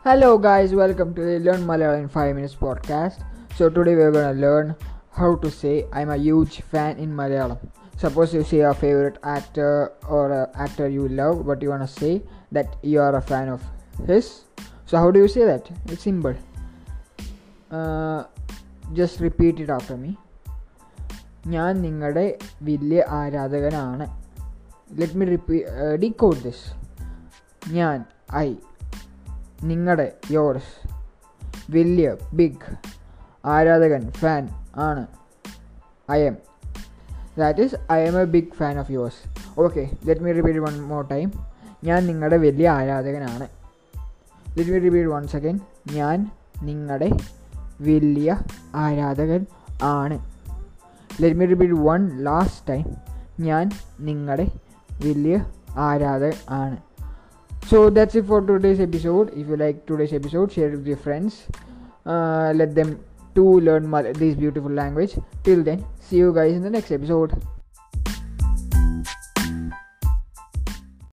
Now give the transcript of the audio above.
Hello guys, welcome to the Learn Malayalam in 5 Minutes podcast. So today we are going to learn how to say I'm a huge fan in Malayalam. Suppose you see a favorite actor or an actor you love, but you want to say that you are a fan of his. So how do you say that? It's simple. Just repeat it after me. ഞാൻ നിങ്ങളുടെ വലിയ ആരാധകനാണ്. Let me decode this. ഞാൻ നിങ്ങളുടെ yours വലിയ big ആരാധകൻ fan ആണ് I am. That is, I am a big fan of yours. Okay, let me repeat it one more time. ഞാൻ നിങ്ങളുടെ വലിയ ആരാധകനാണ്. Let me repeat once again. ഞാൻ നിങ്ങളുടെ വലിയ ആരാധകൻ ആണ്. Let me repeat one last time. ഞാൻ നിങ്ങളുടെ വലിയ ആരാധകൻ ആണ്. So that's it for today's episode. If you like today's episode, share it with your friends. Let them too learn this beautiful language. Till then, see you guys in the next episode.